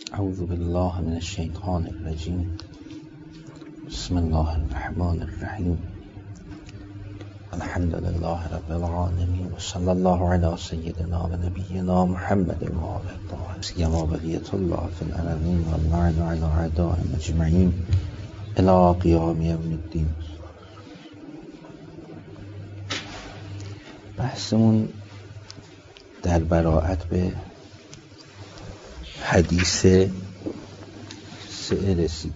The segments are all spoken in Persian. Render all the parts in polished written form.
اعوذ بالله من الشیطان الرجیم. بسم الله الرحمن الرحیم. الحمد لله رب العالمین و صلی الله علی سیدنا و نبینا محمد و آله الطاهرین سیما بقیة الله فی الارضین و اللعن علی اعدائهم اجمعین الی قیام یوم الدین. بحثمون در براءت به حدیث 3 رسید.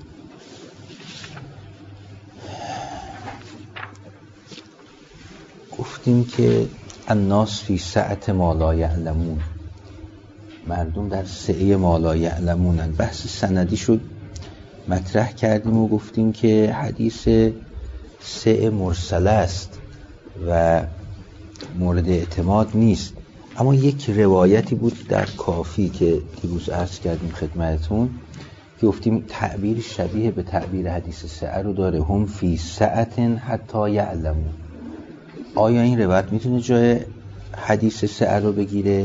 گفتیم که الناس فی سعة ما لا یعلمون، مردم در سعه ما لا یعلمونن. بحث سندی شد مطرح کردیم و گفتیم که حدیث 3 مرسل است و مورد اعتماد نیست، اما یک روایتی بود در کافی که دیروز عرض کردیم خدمتتون که گفتیم تعبیر شبیه به تعبیر حدیث 3 رو داره، هم فی سعة حتی یعلمون. آیا این روایت میتونه جای حدیث 3 رو بگیره؟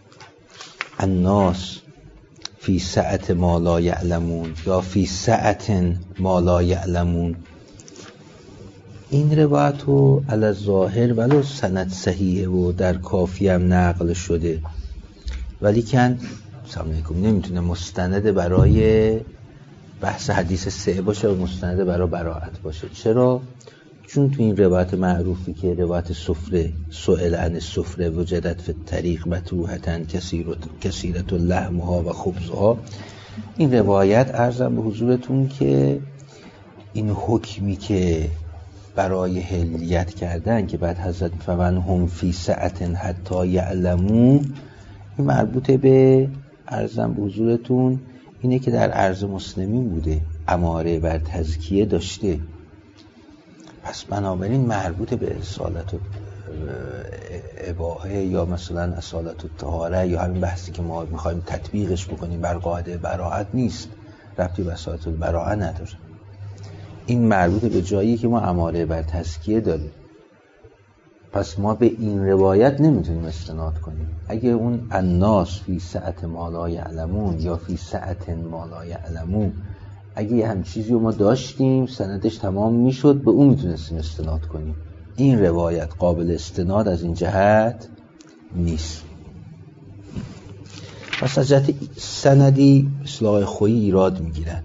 الناس فی سعة ما لا یعلمون یا فی سعة ما لا یعلمون. این روایت رو علی الظاهر ولو سند صحیحه و در کافی هم نقل شده، ولی کن سلام علیکم نمیتونه مستند برای بحث حدیث 3 باشه و مستند برای براءت باشه. چرا؟ چون تو این روایت معروفی که روایت سفره، سئل عن السفره وجدت فی الطریق مطروحة کثیرة لحمها و خبزها، این روایت عرضم به حضورتون که این حکمی که برای حلیت کردن که بعد حضرت فمن هم فی سعة حتی یعلمون، این مربوط به عرضم به حضورتون اینه که در عرض مسلمین بوده، اماره بر تزکیه داشته، پس بنابراین مربوط به اصالت و اباحه یا مثلا اصالت و طهاره یا همین بحثی که ما میخوایم تطبیقش بکنیم بر قاعده براءت نیست، ربطی به اصالت البراءه نداره. این مربوط به جایی که ما اماره بر تزکیه داریم، پس ما به این روایت نمیتونیم استناد کنیم. اگه اون الناس فی سعة ما لا یعلمون یا فی سعة ما لا یعلمون، اگه هم چیزی رو ما داشتیم سندش تمام میشد، به اون میتونستیم استناد کنیم. این روایت قابل استناد از این جهت نیست. پس از جهت سندی اصلاح خویی ایراد میگیرن.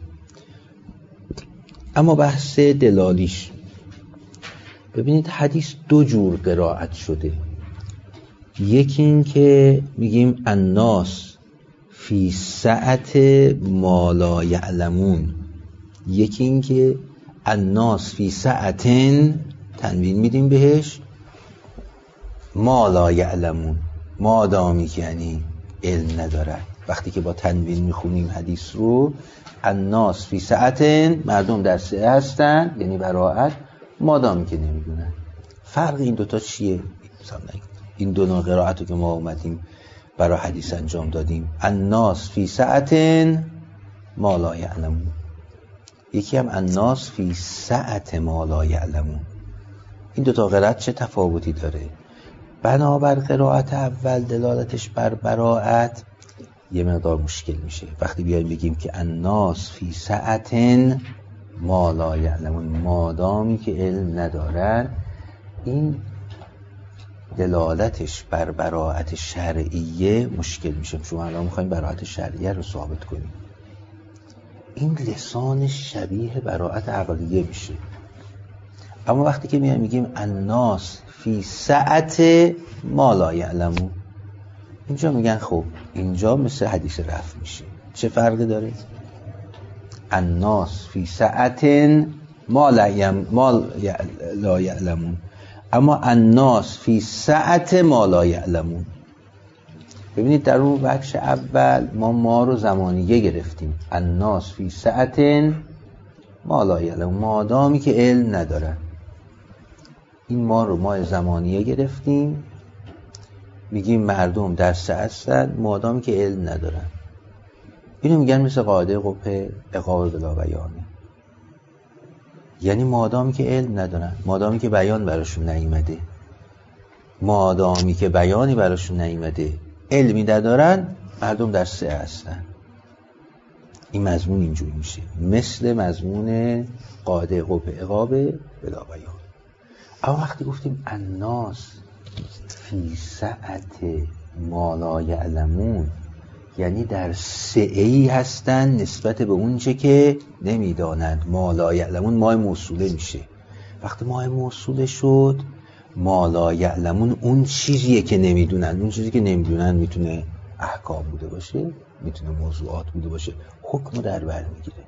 اما بحث دلالیش، ببینید حدیث 2 جور قرائت شده. یکی این که میگیم الناس فی سعة ما لا یعلمون، یکی این که الناس فی سعة تنوین میدیم بهش ما لا یعلمون، مادامی که یعنی علم نداره. وقتی که با تنوین میخونیم حدیث رو، الناس فی سعة مردم در سعه هستن یعنی براءت، مادامی که نمیدونن. فرق این دوتا چیه؟ این دو نوع قرائت رو که ما اومدیم برای حدیث انجام دادیم، الناس فی سعة ما لا یعلمون، یکی هم الناس فی سعة ما لا یعلمون. این دوتا قرائت چه تفاوتی داره؟ بنابر قرائت اول دلالتش بر براءت یه مقدار مشکل میشه. وقتی بیایم بگیم که الناس فی سعة ما لا یعلمون، مادامی که علم ندارن، این دلالتش بر براءت شرعیه مشکل میشه. شما الان میخوایم براءت شرعیه رو ثابت کنیم، این لسان شبیه براءت عقلیه میشه. اما وقتی که میگیم الناس فی سعة ما لا یعلمون، اینجا میگن خب اینجا مثل حدیث رفع میشه. چه فرقی داره؟ الناس فی سعة ما لا یعلمون، اما الناس فی سعة ما لا یعلمون. ببینید در اون بخش اول ما رو زمانیه گرفتیم، الناس فی سعة ما لا یعلمون، مادامی که علم ندارن. این ما رو ما زمانیه گرفتیم، میگیم مردم در سعه هستن مادامی که علم ندارن. اینو میگن مثل قاعده قبح عقاب بلا بیانه، یعنی مادامی که علم ندارن، مادامی که بیان براشون نیامده، مادامی که بیانی براشون نیامده، علمی ندارن، مردم در سعه هستن. این مضمون اینجوری میشه، مثل مضمون قاعده قبه اقابه بلا بیان. اما وقتی گفتیم الناس فی سعت ما لا یعلمون، یعنی در سعه‌ای هستن نسبت به اون چه که نمیدانند. ما لا یعلمون ما موصوله میشه. وقتی ما موصوله شد، ما لا یعلمون اون چیزیه که نمیدونن. اون چیزی که نمیدونن میتونه احکام بوده باشه، میتونه موضوعات بوده باشه، حکم در بر میگیره.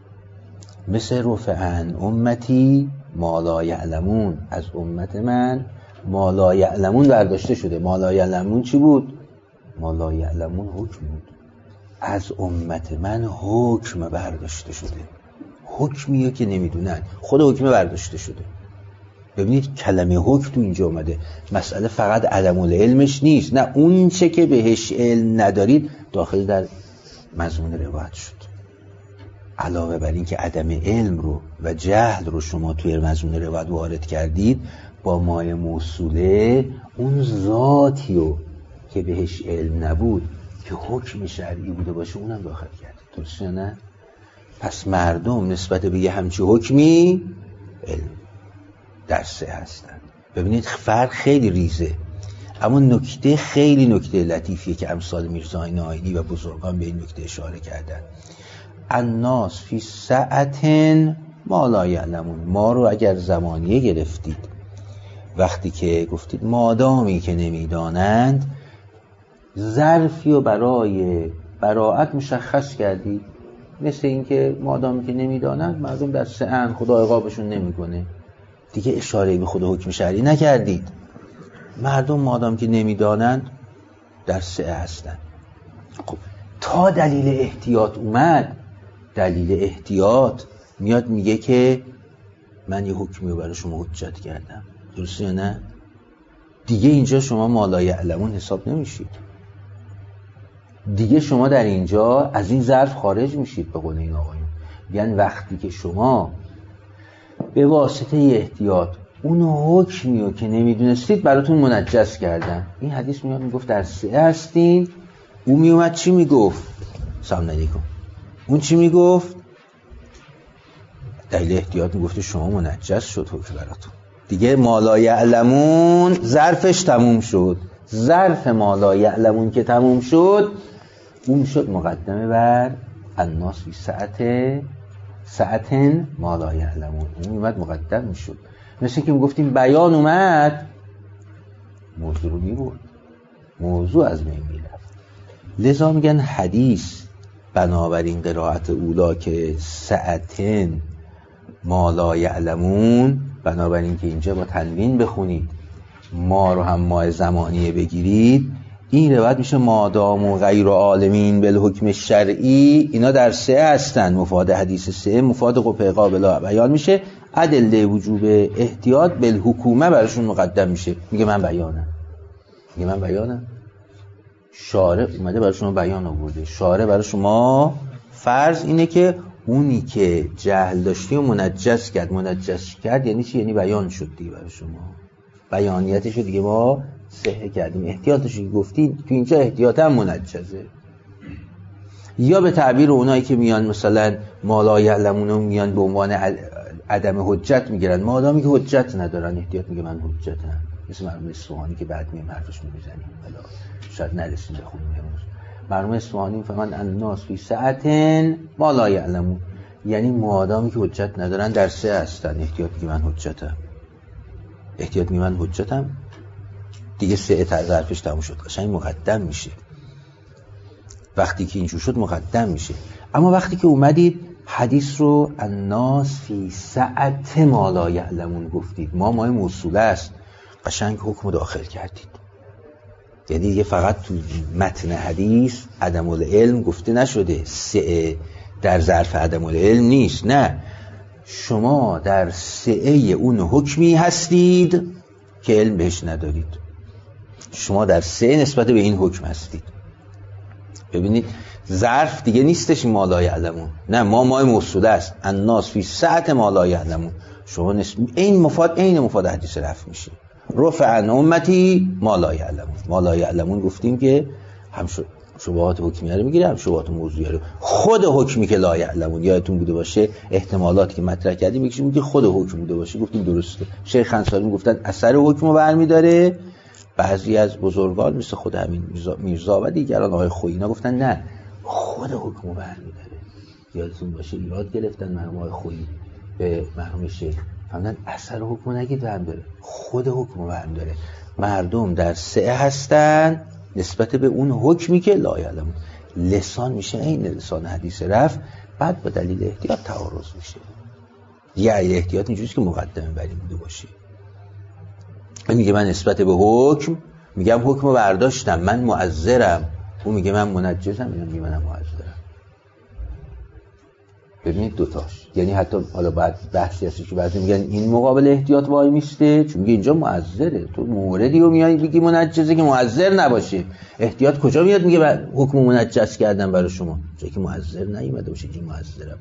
مثل رفعن امتی ما لا یعلمون، از امت من ما لا یعلمون برداشته شده. ما لا یعلمون چی بود؟ ما لا یعلمون حکم بود. از امت من حکم برداشته شده، حکمیه که نمیدونن، خود حکم برداشته شده. ببینید کلمه حکم تو اینجا اومده. مسئله فقط عدم العلمش نیست، نه، اون چه که بهش علم ندارید داخل در مضمون روایت شد. علاوه بر این که عدم علم رو و جهل رو شما توی مضمون روایت وارد کردید، با مایه موصوله اون ذاتی رو که بهش علم نبود که حکم شرعی بوده باشه اونم داخل کردید. درسته نه؟ پس مردم نسبت به یه همچی حکمی علم در سه هستن. ببینید فرق خیلی ریزه، اما نکته خیلی نکته لطیفیه که امثال میرزا ناینی و بزرگان به این نکته اشاره کردن. الناس فی سعت ما لا یعلمون. ما رو اگر زمانیه گرفتید، وقتی که گفتید مادامی که نمیدانند، ظرفی رو برای براعت مشخص کردید. مثل این که مادامی که نمیدانند مردم در سعن، خدا عقابشون نمیکنه. دیگه اشاره به خود حکم شرعی نکردید. مردم مادام که نمیدانند در سعه هستند. خب تا دلیل احتیاط اومد، دلیل احتیاط میاد میگه که من یه حکمی رو برای شما حجت کردم. درسته یا نه؟ دیگه اینجا شما ما لا یعلمون حساب نمیشید. دیگه شما در اینجا از این ظرف خارج میشید. به قول این آقایون یعنی وقتی که شما به واسطه احتیاط اون حکمی رو که نمیدونستید براتون منجز کردن. این حدیث میاد میگفت در سعه هستین. اون میومد چی میگفت؟ سلام علیکم. اون چی میگفت؟ دلیل احتیاط میگفت شما منجز شد حکم براتون. دیگه ما لا یعلمون ظرفش تموم شد. ظرف ما لا یعلمون که تموم شد، اون شد مقدمه بر الناس فی سعتن ما لا یعلمون. اون اومد مقدم میشد. مثل که میگفتیم بیان اومد، موضوع رو میبرد، موضوع از بین میرفت. لذا میگن حدیث بنابراین قرائت اولا که سعتن ما لا یعلمون، بنابراین که اینجا با تنوین بخونید، ما رو هم ما زمانیه بگیرید، این روایت میشه مادام و غیر عالمین بالحکم شرعی، اینا در سه هستن. مفاد حدیث سه مفاد قبه قابل بیان میشه. ادله وجوب احتیاط بالحکومه براشون مقدم میشه. میگه من بیانم. شارع اومده برای شما بیان آورده. شارع برای شما فرض اینه که اونی که جهل داشتی و منجز کرد یعنی چی؟ یعنی بیان شد دیگه برای شما. بیانیتشو دیگه ما صحه کردیم. احتیاطشو که گفتین تو اینجا احتیاط هم منجزه. یا به تعبیر اونایی که میان مثلا ما لا یعلمون میان به عنوان عدم حجت میگیرن، مادامی که حجت ندارن احتیاط میگه من حجتم. مثل مرحوم اصفهانی که بعد میام حرفش میزنیم، حالا شاید نرسیم بخونیم امروز. مرحوم اصفهانی فهمن الناس فی سعتن ما لا یعلمون، یعنی مادامی که حجت ندارن در سه هستن. احتیاط میگه من حجتم. دیگه سه ظرفش تموم شد، قشنگ مقدم میشه. وقتی که اینجور شد مقدم میشه. اما وقتی که اومدید حدیث رو الناس فی سعت ما لا یعلمون گفتید، ما موصوله است، قشنگ حکم داخل کردید. یعنی دیگه فقط تو متن حدیث عدم العلم گفته نشده، سعه در ظرف عدم العلم نیست، نه، شما در سعه اون حکمی هستید که علم بهش ندارید. شما در سعه نسبت به این حکم هستید. ببینید ظرف دیگه نیستش ما لا یعلمون، نه، ما موصوله است. الناس فی سعت ما لا یعلمون. شما این مفاد حدیث رفع میشه. رفع عن امتی ما لا یعلمون. ما لا یعلمون گفتیم که هم شد شبهات حکمیه رو میگیرم، شبهات موضوعی رو. خود حکمی که لا یعلمون یادتون بوده باشه، احتمالاتی که مطرح کردیم میگیم که خود حکم بوده باشه، گفتیم درسته. شیخ انصاری میگفتن اثر حکم رو برمی‌داره. بعضی از بزرگان مثل خود همین میرزا و دیگران، آقای خویی، اینا گفتن نه، خود حکم رو برمی‌داره. یادتون باشه ایراد گرفتن مرحوم آقای خویی به مرحوم شیخ، فهمیدن اثر حکم رو نگید برمی‌داره، خود حکم رو برمی‌داره. مردم در سعه هستن نسبت به اون حکمی که لا یعلمون. لسان میشه این لسان حدیث رفع، بعد با دلیل احتیاط تعارض میشه. یعنی احتیاط اینجوریه که مقدمه بری بوده باشه. میگه من نسبت به حکم میگم حکم رو برداشتم، من معذرم. اون میگه من منجزم، میگه منم معذرم. ببینید دوتاش، یعنی حتی حالا بعد بحثی هستی که بعضی میگن این مقابل احتیاط وای میسته، چون میگه اینجا معذره، تو موردی رو میای میگی منجزه که معذر نباشه. احتیاط کجا میاد میگه حکم منجز کردم برای شما، جایی که معذر نیومده باشه که معذرم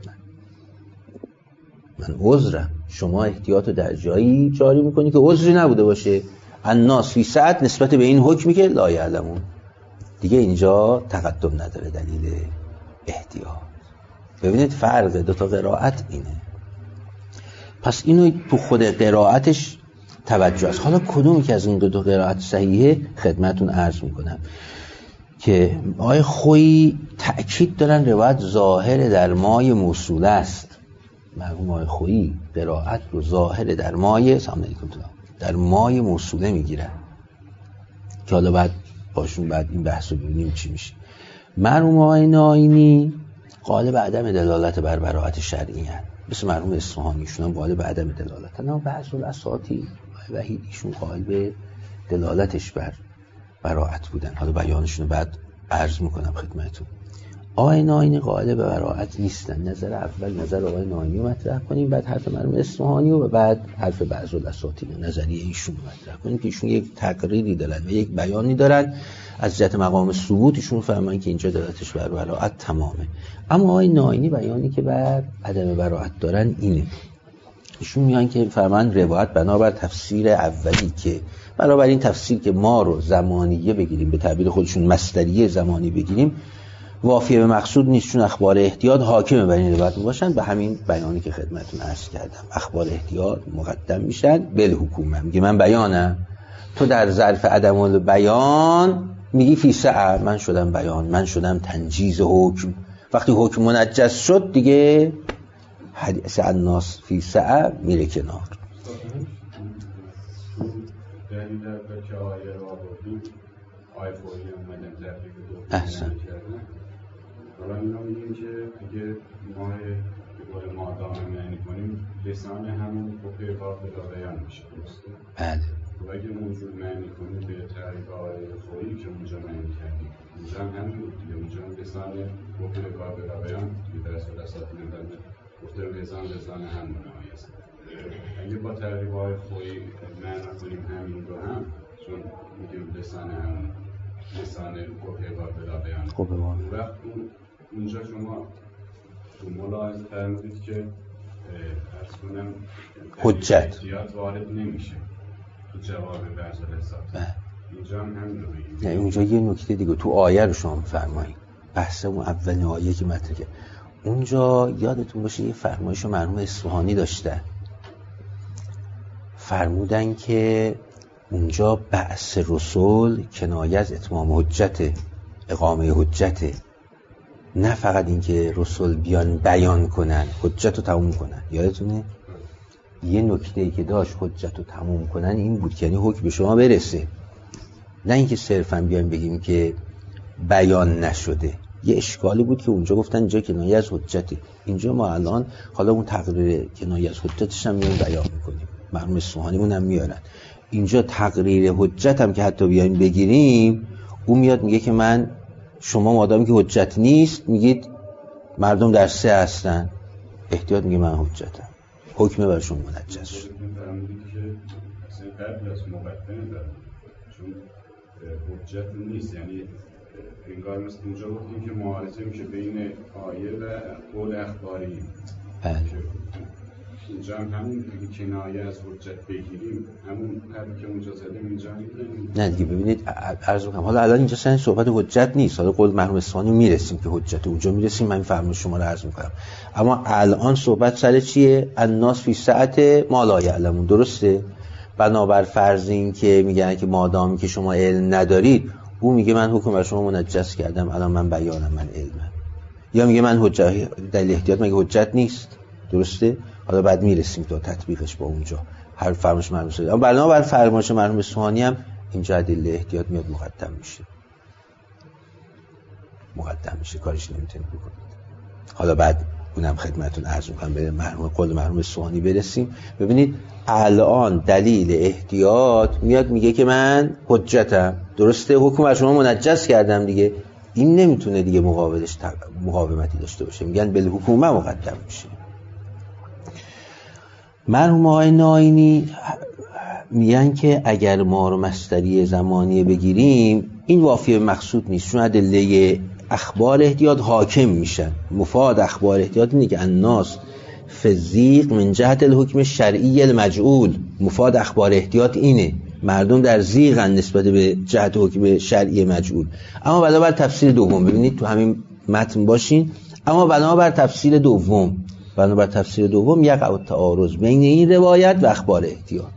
من عذرم. شما احتیاط رو در جایی جاری میکنی که عذری نبوده باشه. الناس فی سعة نسبت به این حکمی که لا یعلمون، دیگه اینجا تقدم نداره دلیل احتیاط. ببینید فرق دو تا قرائت اینه. پس اینو تو خود قرائتش توجه است. حالا کدومی که از این دو قرائت صحیحه خدمتون عرض میکنم که آقای خویی تأکید دارن روایت ظاهر در مای موصوله است. مرحوم آقای خویی قرائت رو ظاهر در مای در مای موصوله میگیرن که حالا بعد باشون بعد این بحث رو ببینیم چی میشه. مرحوم آقای ناینی غالب عدم دلالت بر براءت شرعی هست، مثل مرحوم اصفهانی، ایشون هم غالب عدم دلالت، اما بعض الاساطیر وحید ایشون غالب دلالتش بر براءت بودن. حالا بیانشون رو بعد عرض میکنم خدمتتون. آقای ناینی غالب براءت نیستن. نظر اول نظر آقای ناینی رو مطرح کنیم، بعد حرف مرحوم اصفهانی و بعد حرف بعض الاساطیر نظریه ایشون رو مطرح کنیم که ایشون یک تقریری دارن و یک بیانی دارن از جهت مقام ثبوت. ایشون فهمن که اینجا دلالتش بر براءت تمامه. اما آقای ناینی بیانی که بر عدم براءت دارن اینه. ایشون میگن که فهمن روایت بنابر تفسیر اولی که بنابر این تفسیر که ما رو زمانیه بگیریم، به تعبیر خودشون مصدریه زمانی بگیریم، وافیه به مقصود نیست، چون اخبار احتیاط حاکمه بر این روایت باشن. به همین بیانی که خدمتتون عرض کردم، اخبار احتیاط مقدم میشن بالحکومه. میگه من بیانم، تو در ظرف عدم البیان میگی فی سعه، من شدم بیان، من شدم تنجیز حکم. وقتی حکم منجز شد دیگه حدیث الناس فی سعه میره کنار. احسن. حالا اینا میگیم که اگه ما به قول مادام معنی کنیم لسان همون فقه باق به بیان میشه، درسته؟ بله. و اگه موجود معنی کنیم به تعریف آقای خویی که اونجا معنی کردیم، اونجا هم همین بود دیگه، اونجا هم لسان فقه باق به بیان که در اصل اساطیر نظر گفته لسان هم مناهی است. اگه با تعریف آقای خویی معنی کنیم همین رو هم، چون میگیم لسان هم لسان فقه باق به بیان، خب وقت اونجا شما تو ملاحظه فرمودید که عرض کنم حجت احتیاط وارد نمیشه تو جواب بحث الاساط. اینجا هم همین رو بگیم. نه اونجا یه نکته دیگه تو آیه رو شما فرمایید، بحث اون اولین آیه که مطرح کرد اونجا یادتون باشه یه فرمایش مرحوم اصفهانی داشتن، فرمودن که اونجا بعث رسول کنایه از اتمام حجت، اقامه حجت، نه فقط این که رسول بیان بیان کنن، حجت رو تموم کنن. یادتونه یه نکته‌ای که داشت حجت رو تموم کنن این بود که یعنی حکم به شما برسه، نه اینکه صرفا بیان بگیم که بیان نشده. یه اشکالی بود که اونجا گفتن اینجا کنایه از حجته، اینجا ما الان حالا اون تقریر کنایه از حجتش هم میان بیان میکنیم، مرحوم اصفهانیمون هم میارن. اینجا تقریر حجت هم که حتی بیایم بگیریم، اون میاد میگه که من شما مادامی که حجت نیست میگید مردم در سه هستن، احتیاط میگه من حجتم، حکم بر شما منجز شد. فرمودید که اصلا قبل از مقدمه داره، چون حجت نیست، یعنی انگار مثل اونجا گفتیم که معارضه میشه بین آیه و قول اخباری. بله. اینجا همون کنایه از حجت بگیریم، همون حرفی که اونجا زدیم اینجا می‌بینیم. نه دیگه ببینید عرض می‌کنم حالا الان اینجا سن صحبت حجت نیست، حالا قول مرحوم اصفهانی میرسیم که حجت اونجا میرسیم، من فرمایش شما رو عرض می‌کنم. اما الان صحبت سر چیه؟ الناس فی سعت ما لا یعلمون، درسته؟ بنابر فرض این که میگن که مادامی که شما علم ندارید، او میگه من حکم بر شما منجس کردم، الان من بیانم، من علمم. یا میگه من حجت، دلیل احتیاط مگه حجت نیست؟ درسته؟ حالا بعد میرسیم تا تطبیقش با اونجا هر فرمایش مرحوم اصفهانی. اما بنابر فرمایش مرحوم اصفهانی هم اینجا دلیل احتیاط میاد مقدم میشه، کارش نمیتونید بکنید. حالا بعد اونم خدمتتون عرض می‌کنم به مرحوم قول مرحوم اصفهانی برسیم. ببینید الان دلیل احتیاط میاد میگه که من حجتم، درسته؟ حکم بر شما منجس کردم دیگه. این نمیتونه دیگه مقابلش مقاومتی داشته باشه، میگن بالحکومه مقدم میشه. مرحوم آقای ناینی میگن که اگر ما رو مصدری زمانیه بگیریم این وافی مقصود نیست، چون ادله اخبار احتیاط حاکم میشن. مفاد اخبار احتیاط اینه که الناس فزیق من جهت الحکم شرعی المجعول. مفاد اخبار احتیاط اینه، مردم در زیغن نسبت به جهت حکم شرعی مجعول. اما بنابر تفسیر دوم، ببینید تو همین متن باشین، اما بنابر تفسیر دوم یقع التعارض بین این روایت و اخبار احتیاط.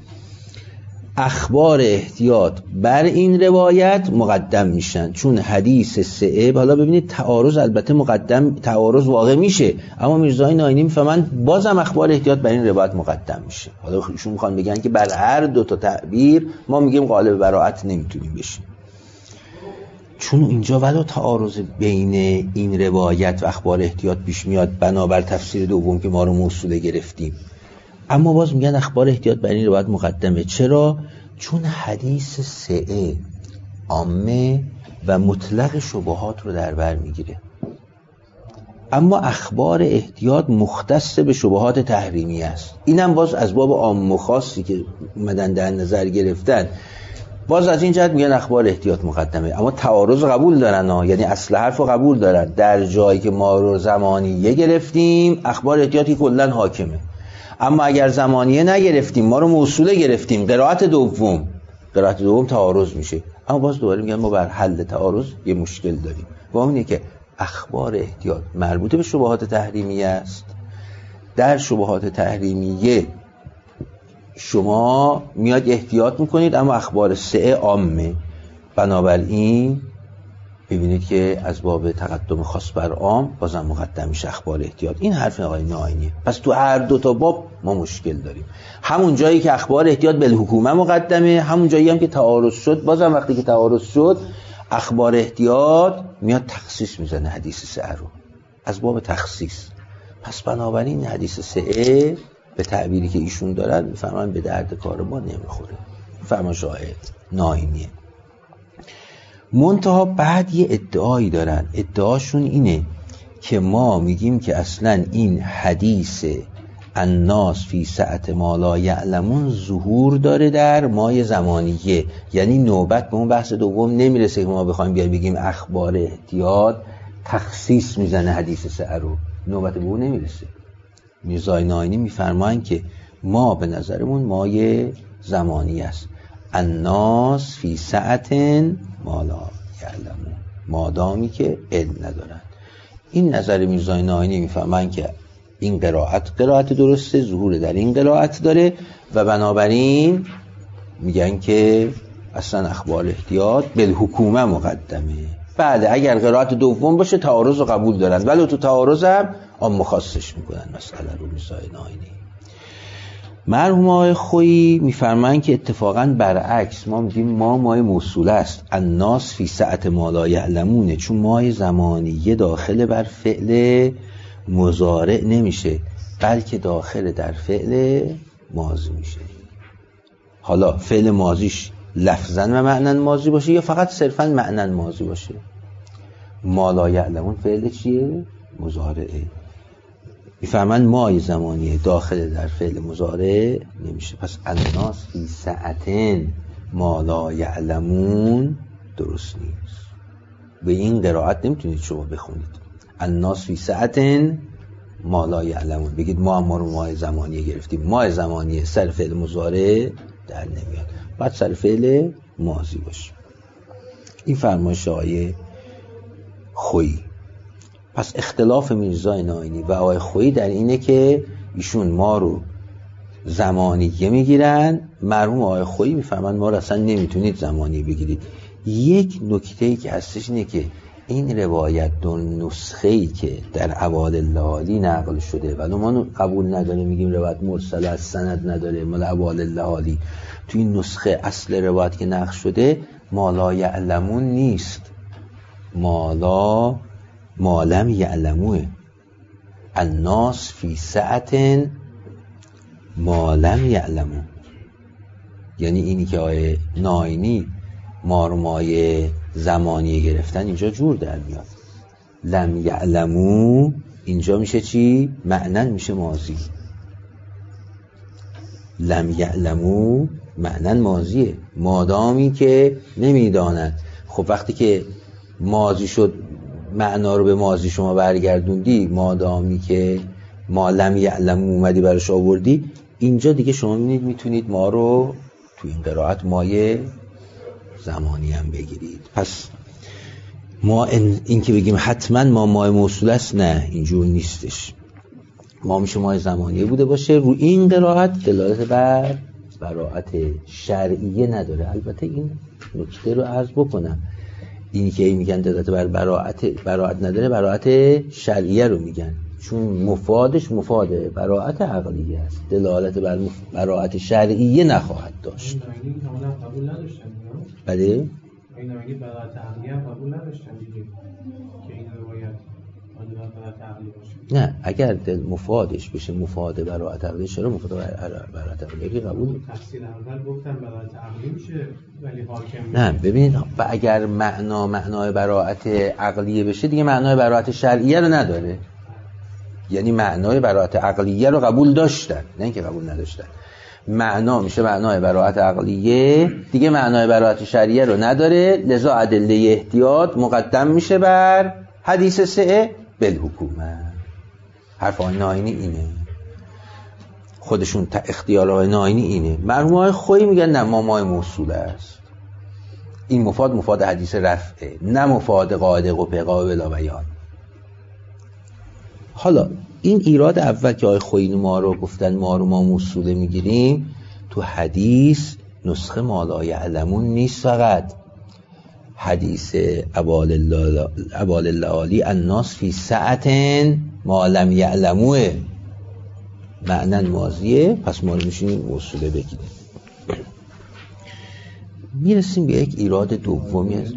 اخبار احتیاط بر این روایت مقدم میشن، چون حدیث سعب، حالا ببینید تعارض البته مقدم، تعارض واقع میشه، اما میرزای ناینی میفهمن بازم اخبار احتیاط بر این روایت مقدم میشه. حالا ایشون میخوان بگن که بر هر دو تا تعبیر ما میگیم قالب براءت نمیتونیم بشیم، چون اینجا ولو تعارض بین این روایت و اخبار احتیاط پیش میاد بنابر تفسیر دوم که ما رو موصوله گرفتیم، اما باز میگن اخبار احتیاط بر این روایت مقدمه. چرا؟ چون حدیث سعه عامه و مطلق شبهات رو در بر میگیره، اما اخبار احتیاط مختص به شبهات تحریمی است. اینم باز از باب عام و خاصی که اومدن در نظر گرفتن، باز از این جهت میگن اخبار احتیاط مقدمه. اما تعارض قبول دارن یعنی اصل حرف رو قبول دارن. در جایی که ما رو زمانیه گرفتیم اخبار احتیاطی کلن حاکمه، اما اگر زمانیه نگرفتیم ما رو موصوله گرفتیم، قرائت دوم تعارض میشه. اما باز دوباره میگن ما بر حل تعارض یه مشکل داریم، و اونه که اخبار احتیاط مربوط به شبهات تحریمیه است. در شبهات تحریمیه شما میاد احتیاط میکنید، اما اخبار سعه عامه. بنابراین ببینید که از باب تقدم خاص بر عام بازم مقدم میشه اخبار احتیاط. این حرف آقای ناینیه. پس تو هر دو تا باب ما مشکل داریم. همون جایی که اخبار احتیاط بالحکومه مقدمه، همون جایی هم که تعارض شد، بازم وقتی که تعارض شد اخبار احتیاط میاد تخصیص میزنه حدیث سعه رو از باب تخصیص. پس بنابراین حدیث سعه به تعبیری که ایشون دارن میفهمن به درد کار ما نمیخوره. فرمان شاهد ناینیه. منتها بعد یه ادعایی دارن، ادعاشون اینه که ما میگیم که اصلا این حدیث الناس فی سعت ما لا یعلمون ظهور داره در مای زمانیه، یعنی نوبت به اون بحث دوم نمیرسه که ما بخوایم بیایم بگیم اخبار احتیاط تخصیص میزنه حدیث سعه رو، نوبت به اون نمیرسه. میرزای ناینی میفرمایند که ما به نظرمون مای زمانی است، الناس فی سعت ما لا یعلمون، مادامی که علم ندارن. این نظر میرزای ناینی میفهمن که این قرائت درسته، ظهور در این قرائت داره، و بنابراین میگن که اصلا اخبار احتیاط بالحکومه مقدمه. بعد اگر قرائت دوم باشه تعارض رو قبول دارن، ولی تو تعارض هم عام خاصش میکنن مسئله رو. میرزای ناینی مرحوم آقای خویی میفرمایند که اتفاقا برعکس، ما میگیم ما مای موصوله است، الناس فی سعت ما لا یعلمونه، چون مای زمانیه داخل بر فعل مضارع نمیشه بلکه داخل در فعل ماضی میشه. حالا فعل ماضیش لفظاً و معناً ماضی باشه یا فقط صرفاً معناً ماضی باشه. ما لا یعلمون فعل چیه؟ مضارعه. میفهمن مای زمانیه داخل در فعل مضارع نمیشه. پس الناس فی سعتن ما لا یعلمون درست نیست. به این قرائت نمیتونید شما بخونید الناس فی سعتن ما لا یعلمون. بگید ما رو ماه زمانیه گرفتیم، ماه زمانیه سر فعل مضارع در نمیاد، بعد سر فعل ماضی باشه. این فرمایش آقای خویی. پس اختلاف میرزا ناینی و آقای خویی در اینه که ایشون ما رو زمانیه میگیرن، مرحوم آقای خویی میفهمن ما رو اصلا نمیتونید زمانیه بگیرید. یک نکته‌ای که هستش اینه که این روایت دو نسخه‌ای که در اعوال اللآلی نقل شده ولی ما قبول نداره، میگیم روایت مرسل از سند نداره مال اعوال اللآلی، تو این نسخه اصل روایت که نقل شده ما لا یعلمون نیست، ما لم یعلموه، الناس فی سعت ما لم یعلمون. یعنی اینی که آقای ناینی ما رو مایه زمانی گرفتن اینجا جور در میاد. لم یعلمو اینجا میشه چی؟ معنن میشه ماضی. لم یعلمو معنن ماضیه، مادامی که نمیدانند. خب وقتی که ماضی شد معنا رو به ماضی شما برگردوندی، مادامی که ما لم یعلمو اومدی برش آوردی، اینجا دیگه شما میتونید ما رو تو این قرائت مایه زمانی هم بگیرید. پس ما این که بگیم حتما ما مایه موصول است، نه اینجور نیستش. ما میشه مایه زمانیه بوده باشه. رو این قرائت دلالت بر براءت شرعیه نداره. البته این نکته رو عرض بکنم، اینی که میگن دلالت بر براءت نداره، براءت شرعیه رو میگن، چون مفادش مفاد براءت عقلیه است، دلالت بر براءت شرعیه نخواهد داشت. این قبول نداشتن. بله این براءت عقلیه قبول نداشتن دیگه که این روایت براءت عقلی باشه. نه، اگر مفادش بشه مفاد براءت عقلیه، چرا مفاد براءت عقلیه قبول؟ تفسیر اول گفتن براءت عقلی میشه ولی حاکم میشه. نه ببینید، و اگر معنای براءت عقلیه بشه دیگه معنای براءت شرعیه رو نداره. یعنی معنای براءت عقلیه رو قبول داشتن، نه اینکه قبول نداشتن. معنا میشه معنای براءت عقلیه، دیگه معنای براءت شرعیه رو نداره، لذا ادله احتیاط مقدم میشه بر حدیث سعه بالحکومه. حرف آقای ناینی اینه، خودشون اختیار آقای ناینی اینه. مرحوم آقای خویی میگن نه، ما مای موصول است، این مفاد حدیث رفعه، نه مفاد قاعده قبقا بلا بیان. حالا این ایراد اول که آقای خویی ما رو گفتن ما موصوله میگیریم، تو حدیث نسخه ما لا یعلمون نیست، فقط حدیث اعوال اللآلی الناس فی سعت ما لم یعلموه معنن ماضیه، پس ما رو میشینیم موصوله بگیریم. میرسیم به یک ایراد دومی است.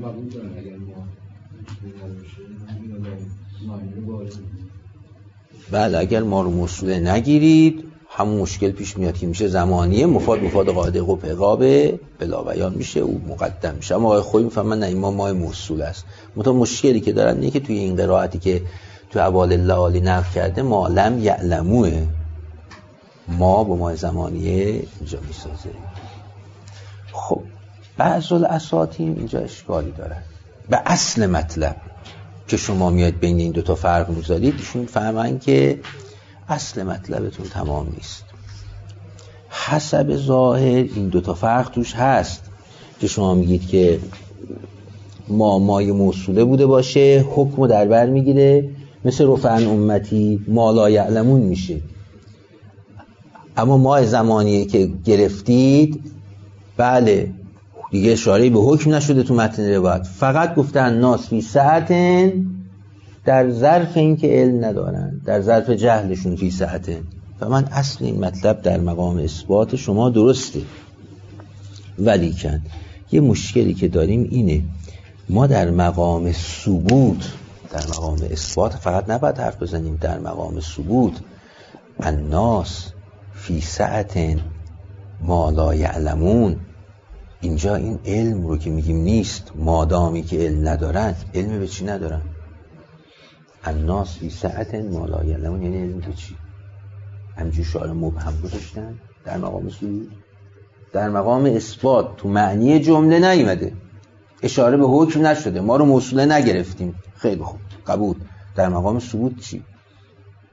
بله، اگر ما رو موصوله نگیرید همون مشکل پیش میاد که میشه زمانیه، مفاد قاعده قبقابه بلا بیان میشه، او مقدم میشه. اما آقای خویی میفهمن نه، این مای موصول است. مشکلی که دارن اینه که توی این قرائتی که تو اعوال اللآلی نقل کرده ما لم یعلموه، ما با مای زمانیه اینجا میسازه. خب بعض الاساطین اینجا اشکالی دارن به اصل مطلب که شما میاد بین این دوتا فرق میذارید، ایشون فهمن که اصل مطلبتون تمام نیست. حسب ظاهر این دوتا فرق توش هست که شما میگید که مای موصوله بوده باشه حکمو در بر میگیره، مثل رفعن امتی ما لا یعلمون میشه. اما ما زمانیه که گرفتید، بله دیگه اشاره به حکم نشده تو متن روایت، فقط گفتن ناس فی ساعتن، در ظرف این که علم ندارن، در ظرف جهلشون فی ساعتن. و من اصل این مطلب در مقام اثبات شما درسته، ولیکن یه مشکلی که داریم اینه، ما در مقام ثبوت، در مقام اثبات فقط نباید حرف بزنیم، در مقام ثبوت الناس فی ساعتن ما لا یعلمون، اینجا این علم رو که میگیم نیست، مادامی که علم ندارن. علم به چی ندارن؟ الناس فی ساعت ما لا یعلمون یعنی علم به چی؟ همینجور شعار مبهم گذاشتن در مقام ثبوت. در مقام اثبات تو معنی جمله نیومده، اشاره به حکم نشده، ما رو موصوله نگرفتیم، خیلی خوب قبول. در مقام ثبوت چی؟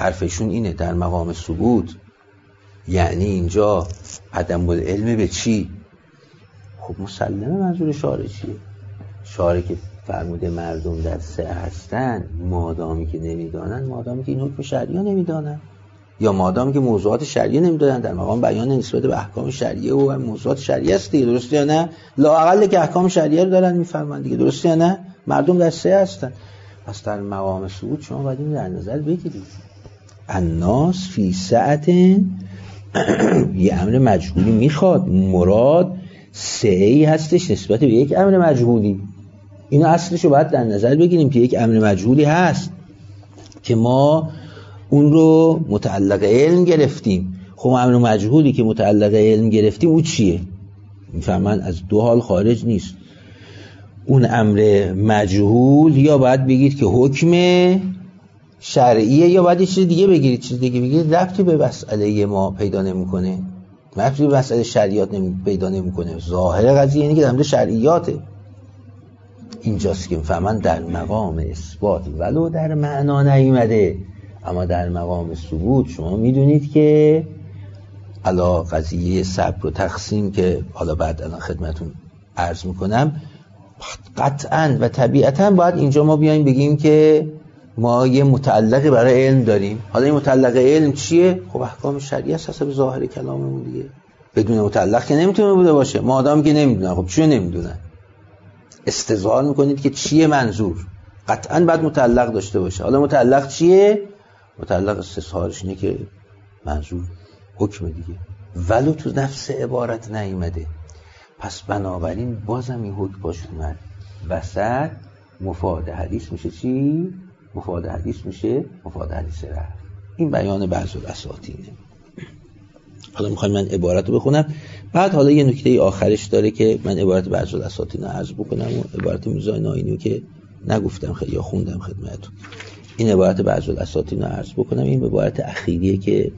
حرفشون اینه در مقام ثبوت، یعنی اینجا عدم العلم به چی؟ خب مسلمه منظور شارع چیه؟ شارع که فرموده مردم در سه هستن، مادامی که نمیدانن، مادامی که این حکم شرعیه نمیدانن، یا مادامی که موضوعات شرعیه نمیدانن، در مقام بیان نسبت به احکام شرعیه و موضوعات شرعیه است دیگه، درسته یا نه؟ لااقل که احکام شرعیه رو دارن میفرمان دیگه، درسته یا نه؟ مردم در سه هستن. پس در مقام ثبوت شما باید این در نظر بگیرید الناس فی سعت، یه امر مجهولی میخواد، مراد سعی هستش نسبت به یک امر مجهولی. اینو اصلشو باید در نظر بگیریم که یک امر مجهولی هست که ما اون رو متعلق علم گرفتیم. خب امر مجهولی که متعلق علم گرفتیم او چیه؟ میفهمن از دو حال خارج نیست. اون امر مجهول یا باید بگید که حکم شرعیه، یا باید یه چیز دیگه بگیرید، چیز دیگه بگیرید ربطی به مسئله ما پیدا نمی‌کنه، ربطی به مسئله شرعیات پیدا نمی‌کنه. ظاهر قضیه اینه که در مورد شرعیاته. اینجاست که میفهمن در مقام اثبات ولو در معنا نیامده، اما در مقام ثبوت شما میدونید که علا قضیه صبر و تقسیم که حالا بعد الان خدمتون عرض میکنم، قطعاً و طبیعتاً باید اینجا ما بیایم بگیم که ما یه متعلقی برای علم داریم. حالا این متعلق علم چیه؟ خب احکام شرعیه است حسب ظاهر کلاممون دیگه. بدون متعلق که نمیتونه بوده باشه. ما آدم که نمیدونن، خب چیه نمیدونن؟ استظهار میکنید که چیه منظور؟ قطعاً باید متعلق داشته باشه. حالا متعلق چیه؟ متعلق استظهارش اینه که منظور حکم دیگه، ولو تو نفس عبارت نیامده. پس بنابراین بازم این حکم باش اومد وسط، مفاد حدیث میشه چی؟ مفاد حدیث میشه مفاد حدیث رفع. این بیان بعض الاساطینه. حالا میخوایم من عبارت رو بخونم، بعد حالا یه نکته آخرش داره که من عبارت بعض الاساطین رو عرض بکنم و عبارت میرزا ناینی رو که نگفتم خیلی یا خوندم خدمتتون. این عبارت بعض الاساطین رو عرض بکنم. این عبارت اخیریه که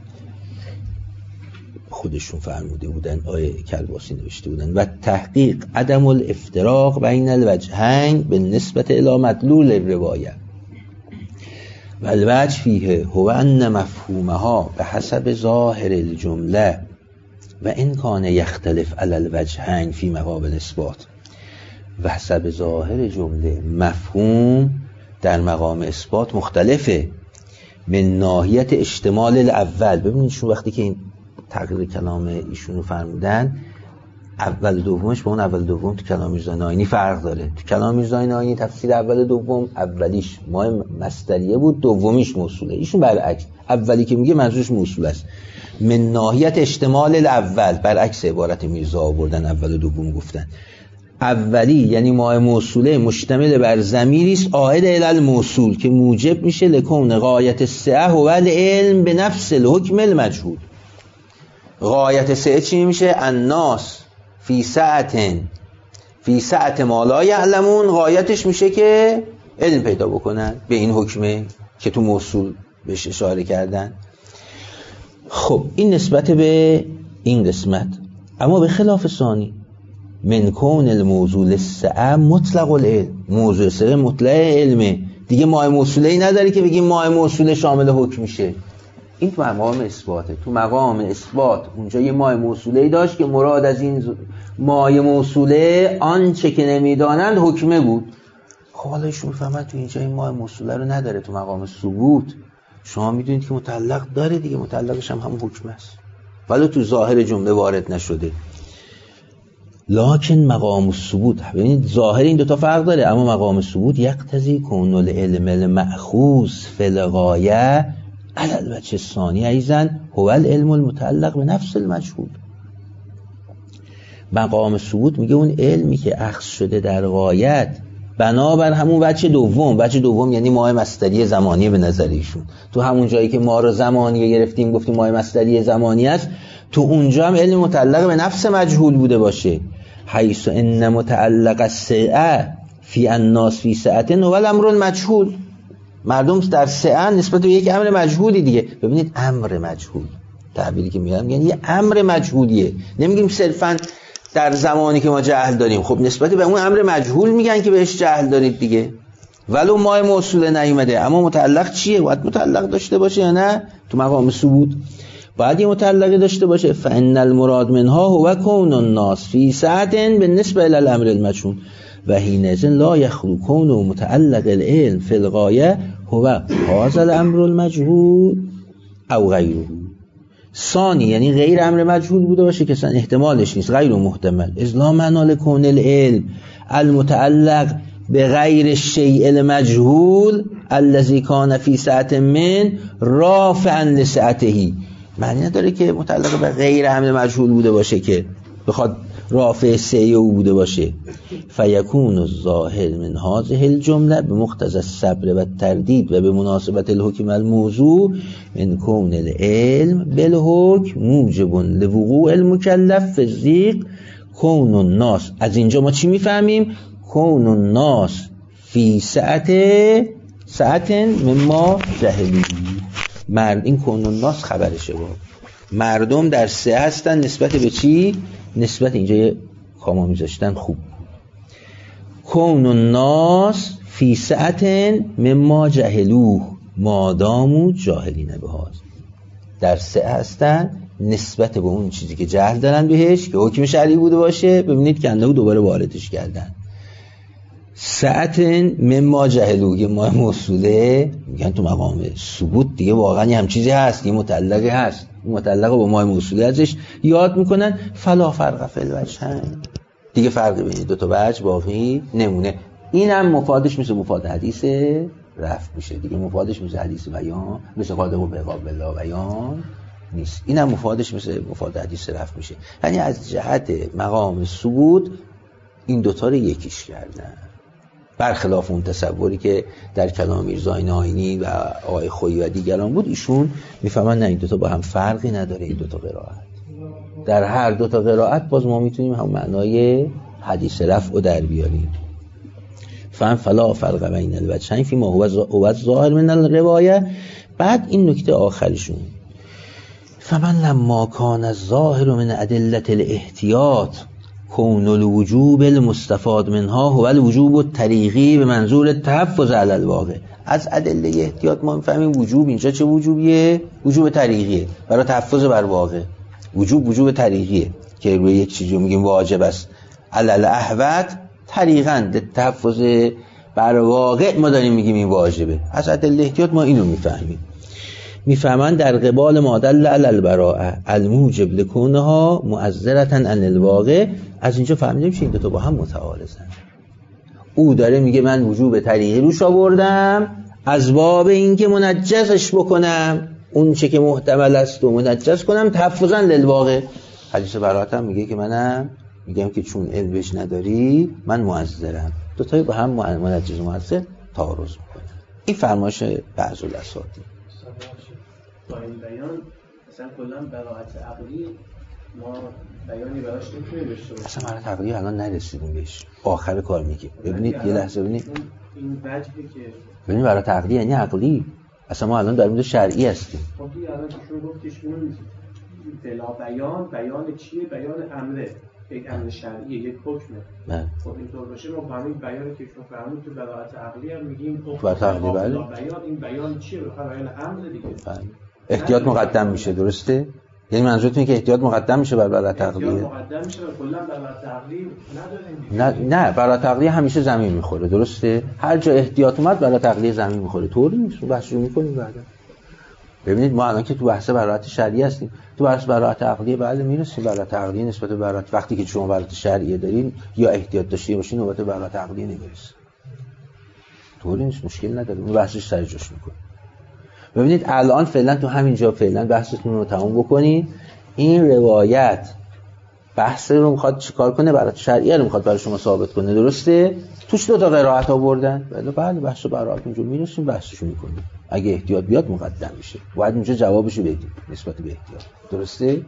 خودشون فرموده بودن، آیه کلباسی نوشته بودن: و تحقیق عدم الافتراق بین الوجهین به نسبت الی مدلول الروایه و الوجه فیه هو ان مفهومها به حسب ظاهر الجمله و ان کان یختلف علی الوجهین فی مقابل اثبات. و حسب ظاهر جمله مفهوم در مقام اثبات مختلفه من ناحیت اشتمال الاول. ببینید شما وقتی که این تقریر کلام ایشونو فرمودن، اول دومش با اون اول دوم تو کلام میرزا ناینی فرق داره. تو کلام میرزا ناینی تفسیر اول دوم، اولیش ماه مصدریه بود، دومیش موصوله. ایشون برعکس، اولی که میگه منظورش موصول است. من ناحیت اشتمال الاول، برعکس عبارت میرزا آوردن، اول و دوم گفتن. اولی یعنی ماه موصوله مشتمل بر ضمیری است عائد الی الموصول که موجب میشه لکون غایت السعه و العلم به نفس الحکم المجهول. غایت سعه چی میشه؟ الناس فی سعت ما لا یعلمون. غایتش میشه که علم پیدا بکنن به این حکمه که تو موصول بهش اشاره کردن. خب این نسبت به این قسمت. اما به خلاف ثانی، من کون الموضوع للسعه مطلق العلم، موضوع سعه مطلق علمه دیگه، ماه موصوله ای نداری که بگیم ماه موصوله شامل حکم میشه. این تو مقام اثباته. تو مقام اثبات اونجا یه ماه موصوله‌ای داشت که مراد از این ماه موصوله آنچه که نمیدانند حکمه بود. خب حالا ایشون میفهمن تو اینجا این ماه موصوله رو نداره. تو مقام ثبوت شما میدونید که متعلق داره دیگه، متعلقش هم همون حکم است ولی تو ظاهر جمله وارد نشده. لکن مقام الثبوت، ببینید ظاهر این دوتا فرق داره، اما مقام ثبوت یقتضی کون العلم المأخوذ فی الغایه علی الوجه الثانی ایضا هو العلم المتعلق به نفس المجهول. مقام ثبوت میگه اون علمی که اخذ شده در غایت بنابر همون وجه دوم. وجه دوم یعنی ماه مصدری زمانی به نظر ایشون. تو همون جایی که ما رو زمانی گرفتیم گفتیم ماه مصدری زمانی است، تو اونجا هم علم متعلق به نفس مجهول بوده باشه. حیث ان متعلق السعه فی الناس فی سعه هو الامر المجهول. مردم در سعه نسبت به یک امر مجهولی دیگه. ببینید امر مجهول، تعبیری که میگم یعنی یه امر مجهولیه. نمیگیم صرفاً در زمانی که ما جهل داریم. خب نسبت به اون امر مجهول میگن که بهش جهل دارید دیگه. ولو مای موصوله نیومده، اما متعلق چیه؟ باید متعلق داشته باشه یا نه؟ تو مقام ثبوت باید یه متعلقی داشته باشه. فان المراد منها هو کون الناس فی سعة بالنسبه الى الامر المجهول و حینئذ لا یخلو کون متعلق العلم فی الغایه هو هذا الامر المجهول او غیره. ثانی یعنی غیر امر مجهول بوده باشه که اصلا احتمالش نیست، غیر محتمل. اذ لا معنی لکون العلم المتعلق بغیر الشیء المجهول الذي كان في سعة من رافعا لسعته. معنی نداره که متعلق به غیر امر مجهول بوده باشه که بخواد رافع سعی او بوده باشه. فیکون الظاهر من هذه الجمله بمقتضى الصبر و التردید و به مناسبت الحکم الموضوع من کون العلم بالحکم موجب لوقوع المکلف فی الضیق کون الناس. از اینجا ما چی میفهمیم؟ کون الناس فی سعة مما جهلی. این کون الناس خبرشه با مردم در سعه هستن نسبت به چی؟ نسبت اینجا یه کاما میذاشتن خوب. کون الناس فی سعة مما جهلوه مادامو جاهلین بهاز. در سعه هستن نسبت به اون چیزی که جهل دارن بهش که حکم شرعی بوده باشه. ببینید که انده دوباره واردش کردن. سعة مما جهلوه، یه ما موصوله میگن تو مقام ثبوت دیگه واقعا هم چیزی هست، یه متعلقی هست، متعلق با ما موصوله ازش یاد میکنن. فلا فرق فی الوجهین، دیگه فرقی بین دو تا وجه باقی نمونه. اینم مفادش مثل مفاد حدیث رفع میشه دیگه، مفادش مثل حدیث بیان، مثل قادم و بقاب الله بیان نیست. اینم مفادش مثل مفاد حدیث رفع میشه. یعنی از جهت مقام ثبوت این دوتا رو یکیش کردن، برخلاف اون تصوری که در کلام میرزا ناینی و آقای خویی و دیگران بود. ایشون میفهمن نه این دوتا با هم فرقی نداره. این دوتا قرائت در هر دوتا قرائت باز ما میتونیم هم معنای حدیث رفع رو در بیاریم. فلا فرق بین الوجهین فی ما هو الظاهر من الروایه. بعد این نکته آخرشون فمن لما کان الظاهر من ادله الاحتیاط کون الوجوب المستفاد منها هو الوجوب الطریقی به منظور التحفظ علی الواقع. از ادله احتیاط ما میفهمیم وجوب اینجا چه وجوبیه؟ وجوب طریقیه برای تحفظ بر واقع. وجوب طریقیه که روی یک چیزی میگیم واجب است علی الاحوط طریقاً تحفظ بر واقع ما داریم میگیم این واجبه. از ادله احتیاط ما اینو میفهمیم. میفهمن در قبال ما دل علی البراءه الموجب لکونها معذرة عن الواقع. از اینجا فهمیدیم که این دو تا با هم متعارضن. او داره میگه من وجوب طریقی روش آوردم از باب اینکه منجزش بکنم، اون چه که محتمل است و منجز کنم تحفظاً للواقع. حدیث براءت هم میگه که منم میگم که چون علم بهش نداری من معذرم. دو تایی با هم منجز و معذر تعارض میکنن. این فرمایش بعض الاساطین. با این بیان مثلا کلا براءت عقلی ما بیانی براش نمیتونیم داشته باشیم. اصلا براءت عقلی الان نرسیدیم بهش، آخر کار میگه. ببینید یه لحظه ببینید این وجهی که ببینید براءت عقلی یعنی عقلی. اصلا ما الان در مورد شرعی هستیم. خب الان که شما گفتید بلا بیان چیه؟ بیان امره، یک امر شرعی، یک حکمه. خب اینطور باشه ما همین بیانی که شما فرمودید تو براءت عقلی هم میگیم براءت عقلی بله. بیان این بیان چیه؟ بیان امر دیگه. بله. احتیاط مقدم میشه، درسته؟ یعنی منظورتون اینه که احتیاط مقدم میشه بر براءت عقلی؟ احتیاط مقدم میشه و کلا براءت عقلی نداریم. نه براءت عقلی همیشه زمین میخوره، درسته؟ هر جا احتیاط اومد براءت عقلی زمین میخوره. طوری نیست. بحثو میکنیم بعدا. ببینید ما الان که تو بحث براءت شرعی هستیم، تو بحث براءت عقلی بعد میرسیم. براءت عقلی نسبت به براءت وقتی که شما براءت شرعی دارین یا احتیاط داشته باشین نوبت براءت عقلی نمیرسه. طوری نیست، مشکل نداره. اون بحثش سر جاش میکنه. ببینید الان فعلا تو همین جا فعلا بحثتون رو تموم بکنید. این روایت بحث رو میخواد چیکار کنه؟ براءت شرعی رو میخواد برای شما ثابت کنه، درسته؟ توش دو تا قرائت آوردن. بله بحث براءت اونجا میرسیم بحثشو میکنیم. اگه احتیاط بیاد مقدم میشه. باید اونجا جوابشو بدیم نسبت به احتیاط، درسته؟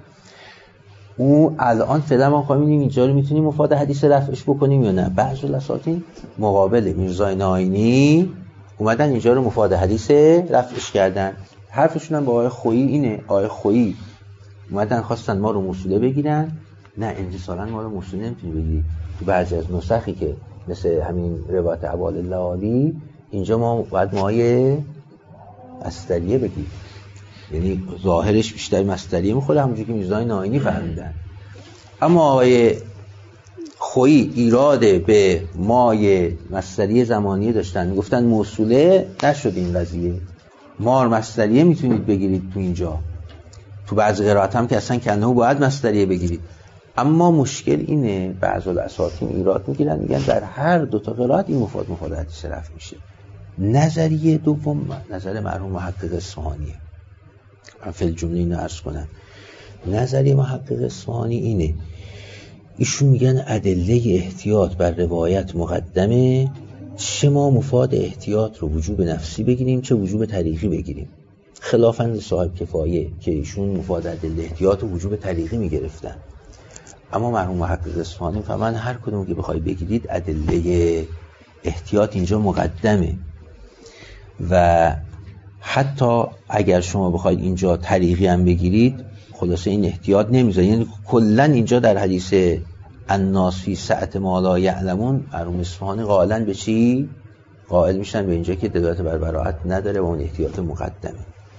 اون الان فعلا ما خواهیم اینجا رو میتونیم مفاد حدیث رفعش بکنیم یا نه. بعضی الاساطین مقابل میرزا ناینی اومدن اینجا رو مفاد حدیث رفعش کردن. حرفشون هم با آقای خویی اینه. آقای خویی اومدن خواستن ما رو موصوله بگیرن. نه انتصالا ما رو موصوله نمیتونی بگیری. تو بعضی از نسخی که مثل همین روایت ابوال لالی اینجا ما باید مایه مصدریه بگیم، یعنی ظاهرش بیشتر مصدریه میخوره، همونجوری که میزان ناینی فهمیدن. اما آقای خویی ایراد به مایه مصدریه زمانیه داشتن، میگفتن موصوله نشد این قضیه، مار مصدریه میتونید بگیرید تو اینجا، تو بعض قرائت هم که اصلا کنه باید مصدریه بگیرید. اما مشکل اینه بعضی الاساطین ایراد میگیرن، میگن در هر دو تا قرائت این مفاد حدیث رفع میشه. نظریه دوم نظر مرحوم محقق اصفهانیه. من فی الجمله اینو عرض کنم. نظریه محقق اصفهانی اینه، ایشون میگن ادله احتیاط بر روایت مقدمه، چه ما مفاد احتیاط رو وجوب نفسی بگیریم چه وجوب طریقی بگیریم، خلافاً صاحب کفایه که ایشون مفاد ادله احتیاط رو وجوب طریقی میگرفتن. اما مرحوم محقق اصفهانی فرمان هر کدوم که بخواید بگیرید ادله احتیاط اینجا مقدمه و حتی اگر شما بخواید اینجا طریقی هم بگیرید خلاصه این احتیاط نمیذاره. یعنی کلا اینجا در حدیث الناس فی سعة ما لا یعلمون مرحوم اصفهانی قائلن به چی؟ قائل میشن به اینجا که دلالت بر براءت نداره و اون احتیاط مقدمه.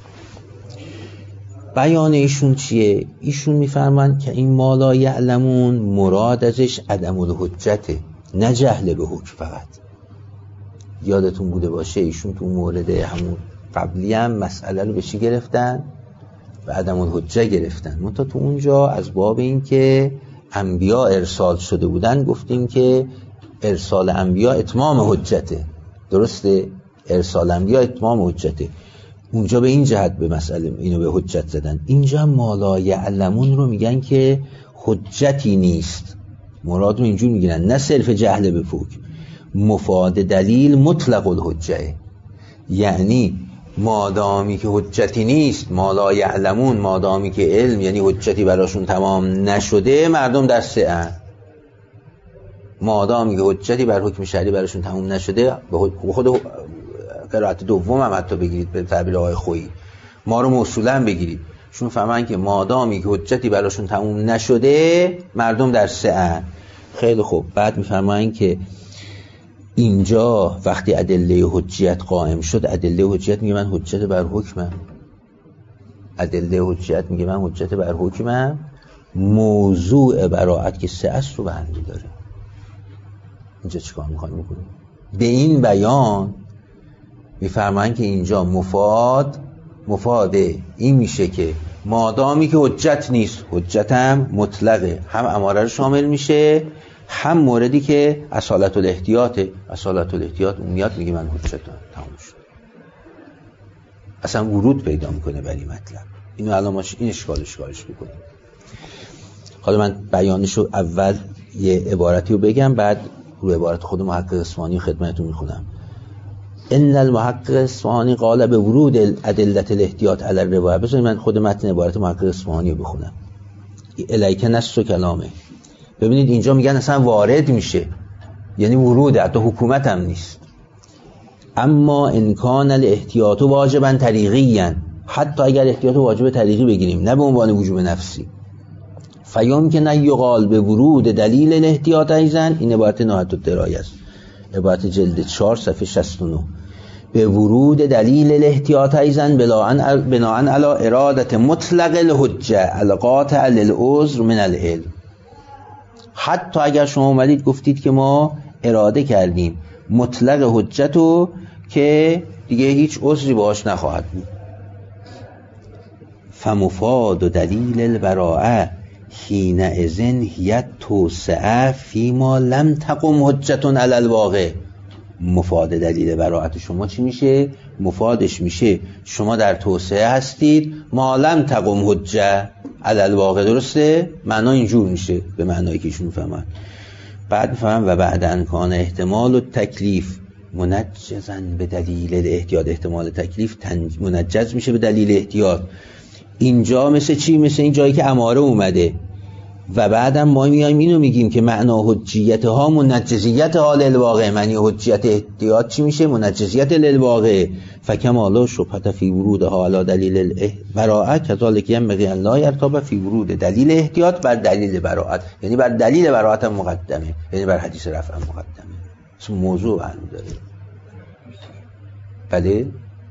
بیان ایشون چیه؟ ایشون میفرمان که این ما لا یعلمون مراد ازش عدم الحجته، نه جهل به حکم فقط. یادتون بوده باشه ایشون تو مورد همون قبلی هم مسئله رو به چی گرفتن؟ به عدم الحجه گرفتن. منتها تو اونجا از باب این که انبیا ارسال شده بودن گفتیم که ارسال انبیا اتمام حجته، درسته؟ ارسال انبیا اتمام حجته. اونجا به این جهت به مسئله اینو به حجت زدن. اینجا ما لا یعلمون رو میگن که حجتی نیست، مراد رو اینجور میگیرن، نه صرف جهل به حکم، مفاد دلیل مطلق الحجه. یعنی مادامی که حجتی نیست، ما لا یعلمون، مادامی که علم یعنی حجتی براشون تمام نشده، مردم در سعه. مادامی که حجتی بر حکم شرعی براشون تمام نشده، به خود قرائت دوم هم حتی بگیرید به تعبیر آقای خویی، ما رو موصولا بگیرید، چون فهمن که مادامی که حجتی براشون تمام نشده مردم در سعه. خیلی خوب. بعد میفرمایند که اینجا وقتی ادله حجیت قائم شد، ادله حجیت میگه من حجت بر حکمم، ادله حجیت میگه من حجت بر حکمم، موضوع براءت که سه اصل رو برمی‌داره. اینجا چیکار می‌خوایم بکنیم؟ به این بیان میفرمایند که اینجا مفاد این میشه که مادامی که حجت نیست، حجتم مطلقه، هم اماره رو شامل میشه، هم موردی که اصالت الاحتیاطه. اصالت الاحتیاط عمومیت میگه من حجتم، تمام شد، اصلا ورود پیدا میکنه بر این مطلب. اینو الان ما این اشکالش بکنیم. حالا من بیانشو اول یه عبارتی رو بگم، بعد رو عبارت خود محقق اصفهانی خدمتتون میخونم. ان المحقق اصفهانی قال به ورود ادله الاحتیاط علی الروایه. بذارید من خود متن عبارت محقق اصفهانی رو بخونم. الیک نص و کلامه. ببینید اینجا میگن اصلا وارد میشه، یعنی ورود، حتی حکومت هم نیست. اما ان کان الاحتیاط واجبا طریقیا، حتی اگر احتیاط واجب طریقی بگیریم نه به عنوان وجوب نفسی، فیمکن ان یقال به ورود دلیل الاحتیاط ایضا. این عبارت نهایت الدرایه است، عبارت جلد 4 صفحه 69. به ورود دلیل الاحتیاط ایضا بناء علی اراده مطلق الحجه القاطع للعذر من العلم. حتی اگر شما اومدید گفتید که ما اراده کردیم مطلق حجتو که دیگه هیچ عذری باهاش نخواهد بود، فمفاد دلیل البراءه حینئذ هی توسعه فیما لم تقم حجت علی الواقع. مفاد دلیل براءت شما چی میشه؟ مفادش میشه شما در توسعه هستید، ما لم تقم حجه علی الواقع. درسته؟ معنا اینجور میشه به معنایی که ایشون میفهمن. بعد میفهمن و بعد ان کان احتمال التکلیف منجزا به دلیل الاحتیاط. احتمال تکلیف منجز میشه به دلیل احتیاط. اینجا مثل چی؟ مثل این جایی که اماره اومده و بعدم ما میایم اینو میگیم که معنا حجیت ها منجزیت حال الواقع. معنی حجیت احتیاط چی میشه؟ منجزیت للواقع. فکما شبهه فی ورود ها علی دلیل براءه کذالک ینبغی ان لا یرتاب فی ورود دلیل احتیاط بر دلیل براءت. یعنی بر دلیل براءت مقدمه، یعنی بر حدیث رفع مقدمه. موضوع برمی داره. بله؟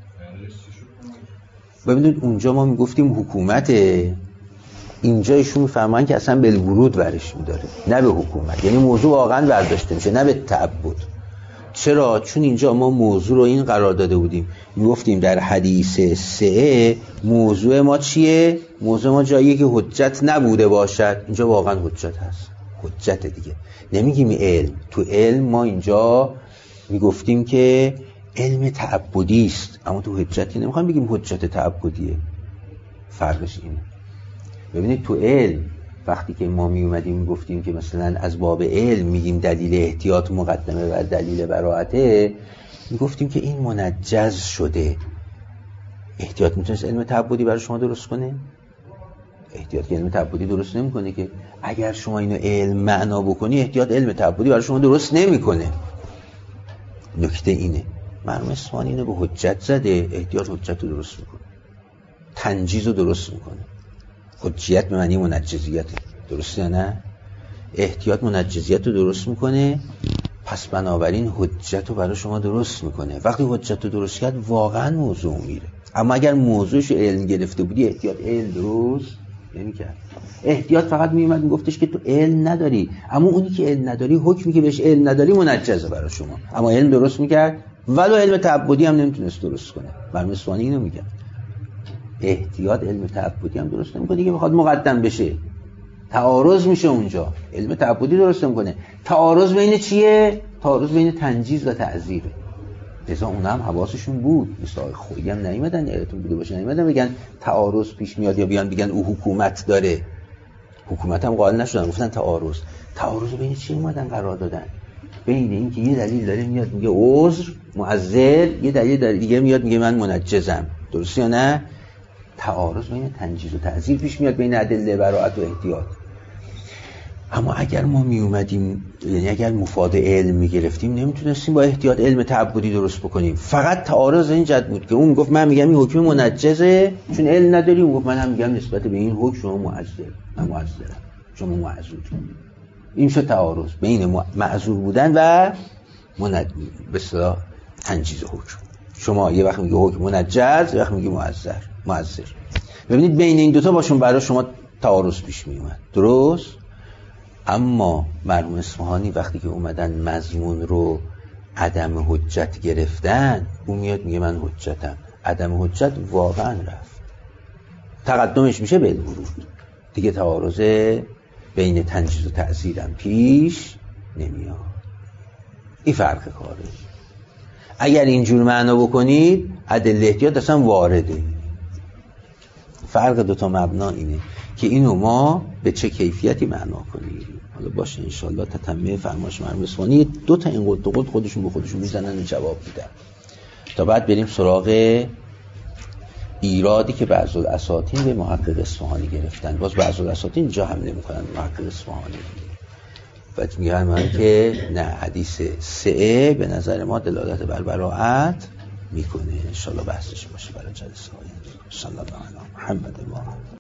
ببینید اونجا ما میگفتیم حکومت، اینجا ایشون میفرمان که اصلا بالورود ورش میداره، نه به حکومت. یعنی موضوع واقعا برداشته میشه، نه به تعبد. چرا؟ چون اینجا ما موضوع رو این قرار داده بودیم، میگفتیم در حدیث 3 موضوع ما چیه؟ موضوع ما جاییه که حجت نبوده باشد. اینجا واقعا حجت هست، حجت دیگه. نمیگیم علم. تو علم ما اینجا میگفتیم که علم تعبدی است، اما تو حجتی نمیخوام بگیم حجت تعبدیه. فرقش اینه. ببینید تو علم وقتی که ما می اومدیم میگفتیم که مثلا از باب علم میگیم دلیل احتیاط مقدمه بر دلیل براءته، میگفتیم که این منجز شده. احتیاط میتونست علم تعبدی برای شما درست کنه؟ احتیاط که علم تعبدی درست نمیکنه که. اگر شما اینو علم معنا بکنی، احتیاط علم تعبدی برای شما درست نمیکنه. نکته اینه. مرحوم اصفهانی اینو به حجت زده، احتیاط حجت رو درست میکنه، تنجیز رو درست میکنه. حجیت به معنی منجزیت، درسته یا نه؟ احتیاط منجزیت رو درست میکنه، پس بنابراین حجت رو برای شما درست میکنه. وقتی حجت رو درست کرد واقعا موضوع میره. اما اگر موضوعش علم گرفته بودی، احتیاط علم درست نمیکرد. احتیاط فقط میومد میگفتش که تو علم نداری، اما اونی که علم نداری، حکمی که بهش علم نداری منجزه برای شما. اما علم درست میکرد، ولو علم تعبدی هم نمیتونست درست کنه. مرحوم اصفهانی اینو میگه. احتیاط علم تعبدی هم درست نمیکنه دیگه، بخواد مقدم بشه تعارض میشه اونجا. علم تعبدی درست نمیکنه. تعارض بین چیه؟ تعارض بین تنجیز و تعذیره. لذا اونها هم حواسشون بود، مثلا خویی هم نیومدن، یادتون بوده باشه نیومدن بگن تعارض پیش میاد یا بیان بگن او حکومت داره. حکومت هم قائل نشدن، گفتن تعارض. تعارض بین چی اومدن قرار دادن؟ بین این که یه دلیل داره میاد میگه عذر معذر، یه دلیل دیگه میاد میگه من منجزم. درسته یا نه؟ تعارض بین تنجیز و تعذیر پیش میاد، بین ادله براءت و احتیاط. اما اگر ما می اومدیم، یعنی اگر مفاد علم می گرفتیم، نمیتونستیم با احتیاط علم تعبدی درست بکنیم. فقط تعارض این جد بود که اون گفت من میگم این حکم منجزه چون علم نداری، اون گفت من هم میگم نسبت به این حکم شما معذر، من معذرم، شما معذور. این شد تعارض بین معذور بودن و به اصطلاح تنجیز حکم. شما یه وقت میگی حکم منجز، یه وقت میگی معذر. ببینید بین این دوتا باشون برای شما تعارض پیش می اومد. درست؟ اما مرحوم اصفهانی وقتی که اومدن مضمون رو عدم حجت گرفتن، اون میاد میگه من حجتم. عدم حجت واقعا رفت، تقدمش میشه بالورود دیگه. تعارض بین تنجیز و تعذیرم پیش نمیاد. این فرق کاره. اگر اینجور معنا بکنید، ادله احتیاط اصلا وارده. فرق دوتا مبنا اینه که اینو ما به چه کیفیتی معنا کنیم. حالا باشه انشالله تتمه فرمایش مرحوم اصفهانی دو تا این قد خودشون به خودشون میزنن و جواب میدن. تا بعد بریم سراغ ایرادی که بعض الاساطین به محقق اصفهانی گرفتن. باز بعض الاساطین جا حمله میکنن محقق اصفهانی و میگن که نه، حدیث 3 به نظر ما دلالت بر براءت میکنه. انشالله بحثش باشه برای جلسه آینده. صلی الله علی محمد.